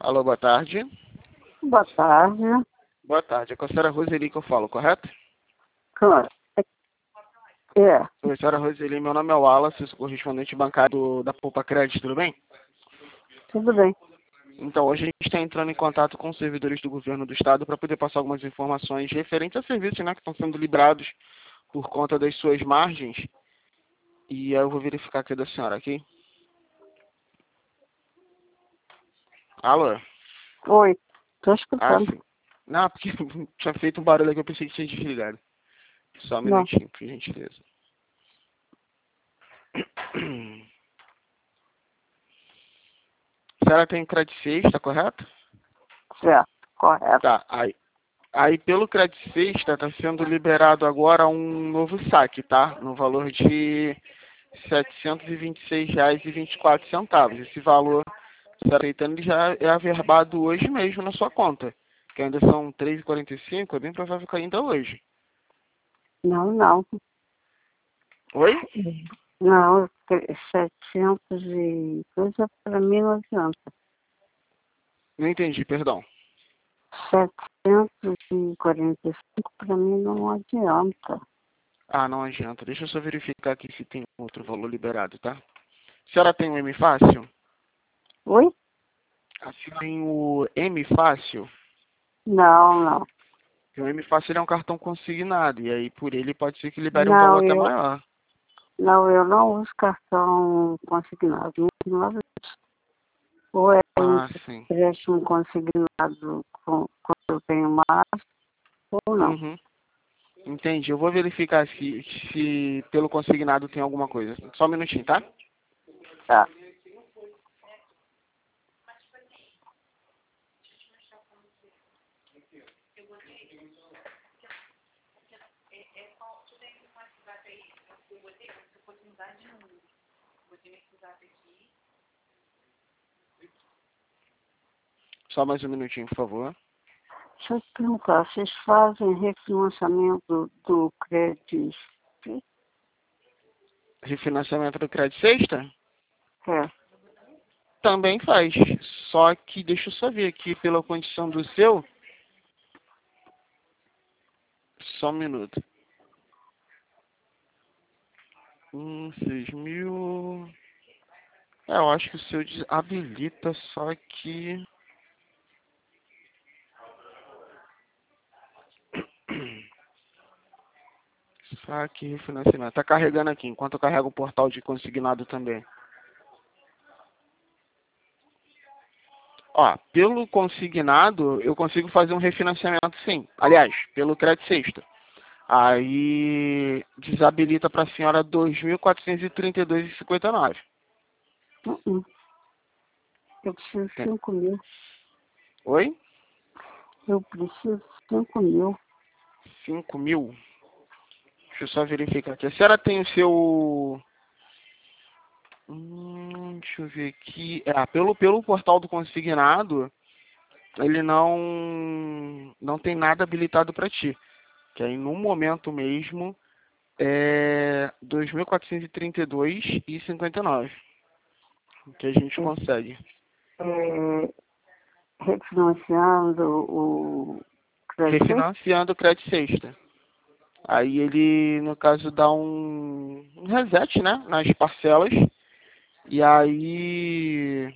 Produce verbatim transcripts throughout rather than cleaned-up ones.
Alô, boa tarde. Boa tarde. Boa tarde. É com a senhora Roseli que eu falo, correto? Claro. É, Oi, senhora Roseli, meu nome é Wallace, sou correspondente bancário do- da Poupa Crédito, tudo bem? tudo bem. Então, hoje a gente está entrando em contato com os servidores do governo do estado para poder passar algumas informações referentes a serviços, né, que estão sendo liberados por conta das suas margens. E aí eu vou verificar aqui da senhora, aqui. Alô? Oi, tô Ah, escutando. sim. Não, porque tinha feito um barulho aqui, eu pensei que tinha desligado. Só um Não, minutinho, por gentileza. A senhora tem crédito sexta, correto? certo, correto. Tá, aí, aí pelo crédito sexta está sendo liberado agora um novo saque, tá? No valor de setecentos e vinte e seis reais e vinte e quatro centavos. Esse valor, se aceitando, ele já é averbado hoje mesmo na sua conta. Que ainda são três e quarenta e cinco, é bem provável que ainda hoje. Não, não. Oi? Não, setecentos e coisa para mim não adianta. Não entendi, perdão. Setecentos e quarenta e cinco para mim não adianta. Ah, não adianta. Deixa eu só verificar aqui se tem outro valor liberado, tá? A senhora tem o M Fácil? Oi? A senhora tem o M Fácil? Não, não. Porque o M Fácil ele é um cartão consignado, e aí por ele pode ser que libere um valor Não, até eu, maior. não, eu não uso cartão consignado. Não uso nada disso. Ou é Ah, sim. empréstimo consignado com, quando eu tenho mais, ou não. Uhum. Entendi. Eu vou verificar se, se pelo consignado tem alguma coisa. Só um minutinho, tá? Tá. Só mais um minutinho, por favor. Deixa eu te perguntar, vocês fazem refinanciamento do crédito? Refinanciamento do crédito sexta? É, Também faz. Só que deixa eu só ver aqui pela condição do seu. Só um minuto. Hum, seis mil. É, eu acho que o seu habilita, só que. Saque, refinanciamento. Tá carregando aqui, enquanto eu carrego o portal de consignado também. Ó, pelo consignado, eu consigo fazer um refinanciamento sim. Aliás, pelo crédito sexta. Aí desabilita para a senhora dois mil quatrocentos e trinta e dois reais e cinquenta e nove. uh -uh. Eu preciso de Tem- cinco mil. Oi? Eu preciso de cinco mil. cinco mil? Deixa eu só verificar aqui. A senhora tem o seu. Hum, deixa eu ver aqui. É, pelo, pelo portal do consignado, ele não, não tem nada habilitado para ti. Que aí no momento mesmo é dois mil quatrocentos e trinta e dois reais e cinquenta e nove. Que a gente consegue. É, refinanciando o crédito? Refinanciando o crédito sexta. Aí ele, no caso, dá um, um reset, né, nas parcelas. E aí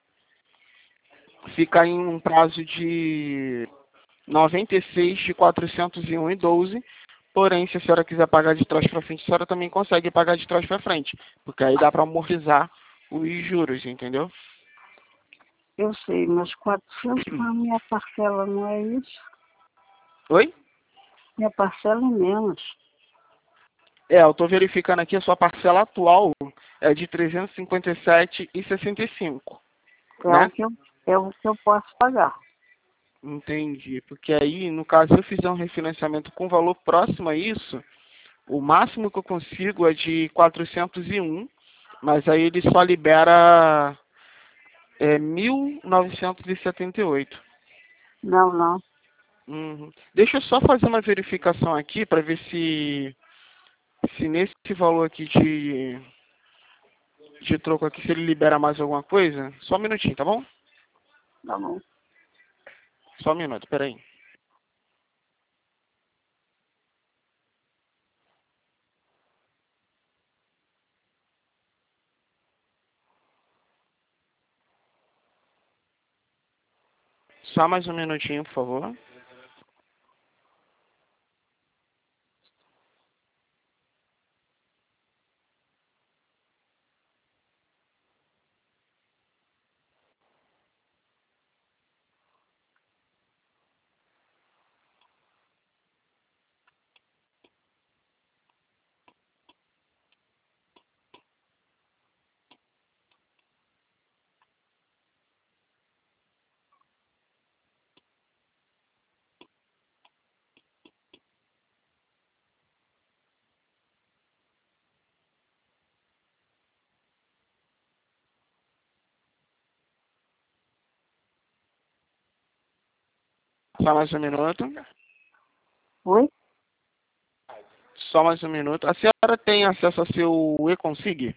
fica em um prazo de noventa e seis de quatrocentos e um e doze. Porém, se a senhora quiser pagar de trás para frente, a senhora também consegue pagar de trás para frente. Porque aí dá para amortizar os juros, entendeu? Eu sei, mas quatrocentos para minha parcela, não é isso? Oi? Minha parcela é menos. É, eu estou verificando aqui, a sua parcela atual é de trezentos e cinquenta e sete reais e sessenta e cinco, É o né? que eu, é o que eu posso pagar. Entendi. Porque aí, no caso, se eu fizer um refinanciamento com valor próximo a isso, o máximo que eu consigo é de quatrocentos e um, mas aí ele só libera é, mil novecentos e setenta e oito. Não, não. Uhum. Deixa eu só fazer uma verificação aqui para ver se, se nesse valor aqui de, de troco aqui, se ele libera mais alguma coisa. Só um minutinho, tá bom? Tá bom. Só um minuto, peraí. Só mais um minutinho, por favor. Só mais um minuto. Oi? Só mais um minuto. A senhora tem acesso ao seu e-consig?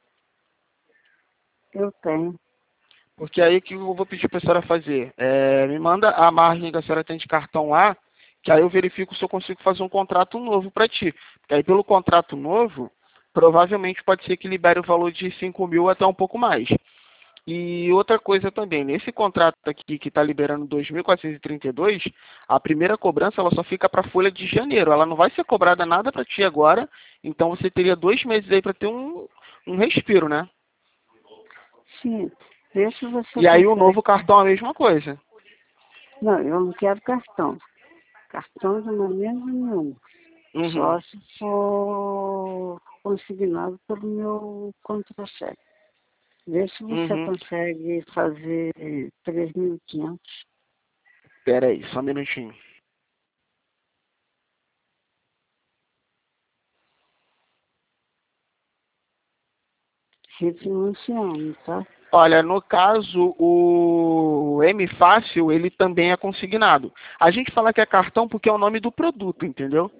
Eu tenho. Porque aí o que eu vou pedir para a senhora fazer? É, me manda a margem que a senhora tem de cartão lá, que aí eu verifico se eu consigo fazer um contrato novo para ti. Porque aí pelo contrato novo, provavelmente pode ser que libere o valor de cinco mil até um pouco mais. E outra coisa também, nesse contrato aqui que está liberando dois mil quatrocentos e trinta e dois, a primeira cobrança ela só fica para a folha de janeiro. Ela não vai ser cobrada nada para ti agora, então você teria dois meses aí para ter um, um respiro, né? Sim. Vê se você E aí o consegue. novo cartão é a mesma coisa. Não, eu não quero cartão. Cartão de maneira nenhuma. Uhum. Só se for consignado pelo meu contra-cheque. Vê se você Uhum. consegue fazer três mil e quinhentos. Pera aí, só um minutinho. Refinanciando, tá? Olha, no caso, o M Fácil, ele também é consignado. A gente fala que é cartão porque é o nome do produto, entendeu?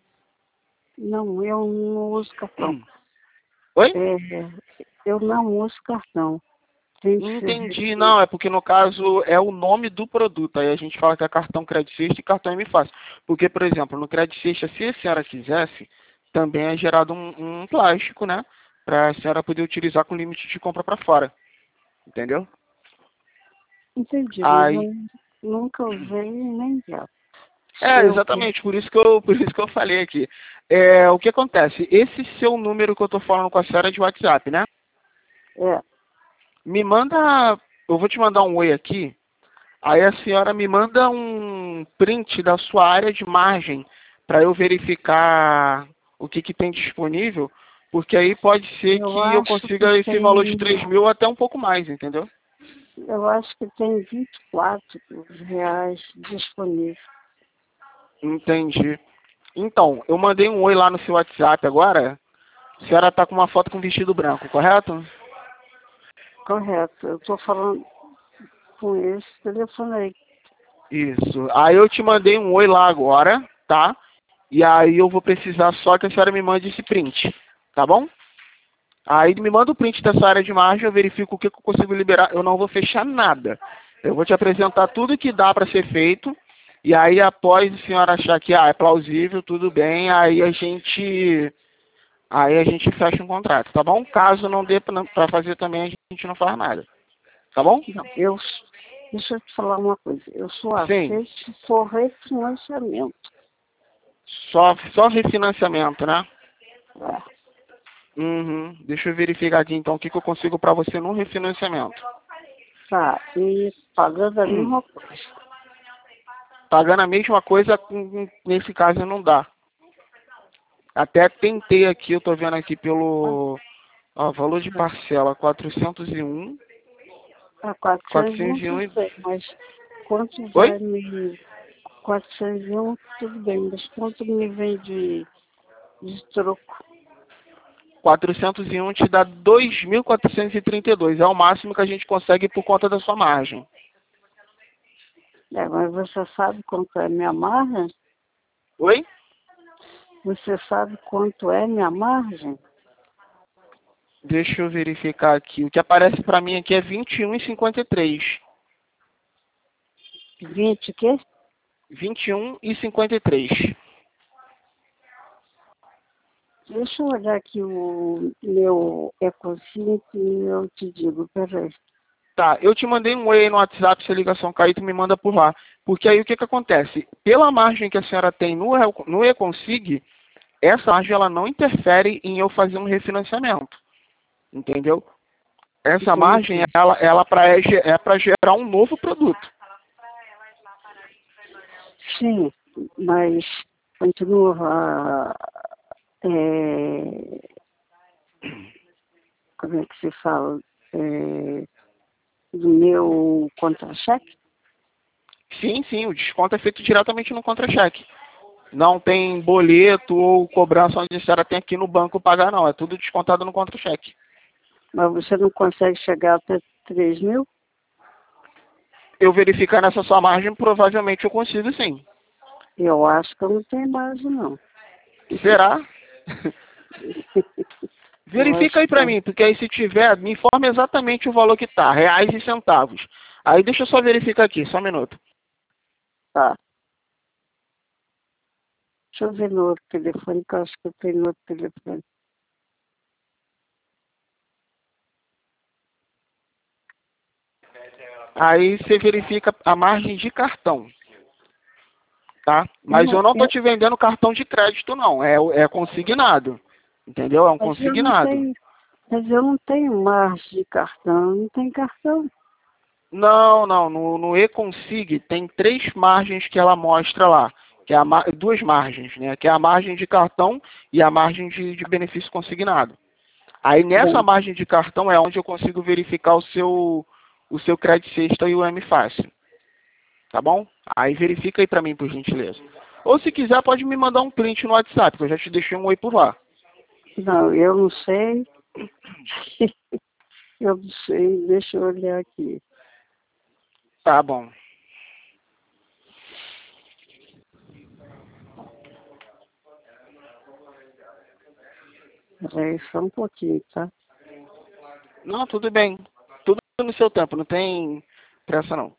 Não, eu não uso cartão. Hum. Oi? É, eu não uso cartão. Tem que ser. Entendi, não, é porque no caso é o nome do produto, aí a gente fala que é cartão Credit Sexta e cartão M Fácil. Porque, por exemplo, no Credit Sexta, se a senhora quisesse, também é gerado um, um plástico, né? Para a senhora poder utilizar com limite de compra para fora, entendeu? Entendi, mas Aí, eu nunca usei nem já. é, Eu que. exatamente, por isso que eu, por isso que eu falei aqui. É, o que acontece? Esse seu número que eu tô falando com a senhora é de WhatsApp, né? É, Me manda, eu vou te mandar um oi aqui. Aí a senhora me manda um print da sua área de margem para eu verificar o que, que tem disponível, porque aí pode ser eu que eu acho que consiga esse valor de tem. três mil até um pouco mais, entendeu? Eu acho que tem vinte e quatro reais disponíveis. Entendi. Então, eu mandei um oi lá no seu WhatsApp agora. A senhora está com uma foto com vestido branco, correto? Correto. Eu estou falando com esse telefone aí. Isso. Aí eu te mandei um oi lá agora, tá? E aí eu vou precisar só que a senhora me mande esse print, tá bom? Aí me manda o print dessa área de margem, eu verifico o que, que eu consigo liberar. Eu não vou fechar nada. Eu vou te apresentar tudo que dá para ser feito. E aí, após a senhora achar que ah, é plausível, tudo bem, aí a gente aí a gente fecha um contrato, tá bom? Caso não dê para fazer também, a gente não faz nada. Tá bom? Não, eu. Deixa eu te falar uma coisa. Eu só Sim. aceito se for refinanciamento. Só, só refinanciamento, né? É. Uhum. Deixa eu verificar aqui então o que, que eu consigo para você no refinanciamento. Tá, e pagando a Hum. mesma coisa. Pagando a mesma coisa, hum, nesse caso não dá. Até tentei aqui, eu tô vendo aqui pelo ó, valor de parcela quatrocentos e um. Ah, quatrocentos e um quatrocentos e um. tudo e- bem, mas quanto Oi? vai me. quatrocentos e um tudo bem, mas quanto me vem de, de troco? quatrocentos e um te dá dois mil quatrocentos e trinta e dois. É o máximo que a gente consegue por conta da sua margem. É, mas você sabe quanto é minha margem? Oi? Você sabe quanto é minha margem? Deixa eu verificar aqui. O que aparece para mim aqui é vinte e um e cinquenta e três. vinte o quê? vinte e um e cinquenta e três. Deixa eu olhar aqui o meu EcoSync e eu te digo, peraí. Tá, eu te mandei um oi no WhatsApp, se a ligação cair, tu me manda por lá. Porque aí o que que acontece? Pela margem que a senhora tem no, no Econsig, essa margem ela não interfere em eu fazer um refinanciamento. Entendeu? Essa margem, ela, ela pra, é para gerar um novo produto. Sim, mas continua, é, como é que se fala, é, do meu contra-cheque? Sim, sim, o desconto é feito diretamente no contra-cheque. Não tem boleto ou cobrança onde a senhora tem aqui no banco pagar, não. É tudo descontado no contra-cheque. Mas você não consegue chegar até três mil? Eu verificar nessa sua margem, provavelmente eu consigo sim. Eu acho que eu não tenho margem, não. Será? Eu Verifica acho aí que pra não. mim, porque aí se tiver, me informa exatamente o valor que tá, reais e centavos. Aí deixa eu só verificar aqui, só um minuto. Tá. Deixa eu ver no outro telefone, que eu acho que eu tenho no outro telefone. Aí você verifica a margem de cartão, tá? Mas Não, eu não tô eu, te vendendo cartão de crédito, não. É, é consignado, entendeu? É um mas eu não consignado. tenho, mas eu não tenho margem de cartão, não tem cartão. Não, não. No, no Econsig tem três margens que ela mostra lá. Que é a, ma- duas margens, né? Que é a margem de cartão e a margem de, de benefício consignado. Aí nessa Bem, margem de cartão é onde eu consigo verificar o seu, o seu crédito sexta e o M Fácil. Tá bom? Aí verifica aí pra mim, por gentileza. Ou se quiser, pode me mandar um print no WhatsApp, que eu já te deixei um oi por lá. não, eu não sei. Eu não sei, deixa eu olhar aqui. Tá bom. Peraí, só um pouquinho, tá? Não, tudo bem. Tudo no seu tempo, não tem pressa não.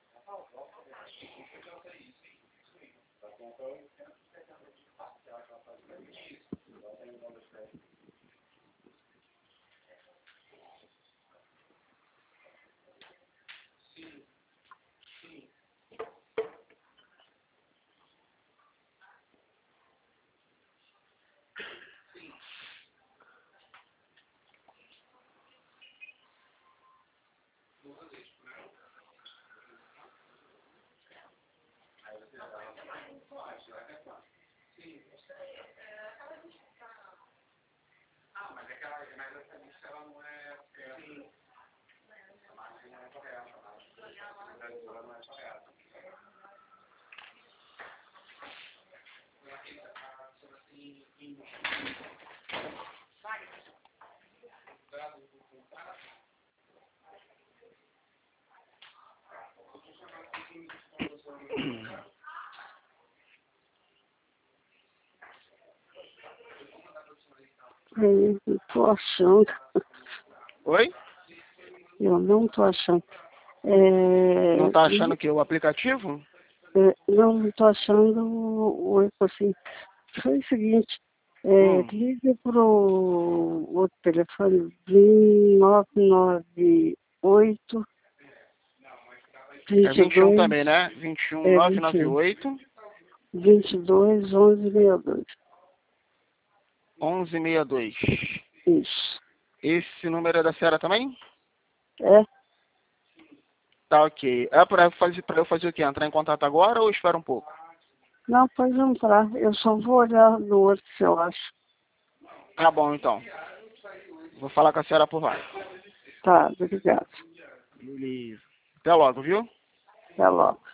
Aí, não tô achando. Oi? Eu não tô achando. É, Não tá achando que o aplicativo? é, não, não tô achando o, o assim. Foi o seguinte, é, Hum. liga pro outro telefone, nove nove oito, É vinte e vinte e um dois também, né? vinte e um, é vinte e um, novecentos e noventa e oito, vinte e dois, onze, sessenta e dois. onze sessenta e dois. Isso. Esse número é da senhora também? É? Tá, ok. É pra, fazer, pra eu fazer o quê? Entrar em contato agora ou espera um pouco? Não, pode entrar. Eu só vou olhar no outro se eu acho. Tá bom, então. Vou falar com a senhora por lá. Tá, obrigado. Beleza. Até logo, viu? Até logo.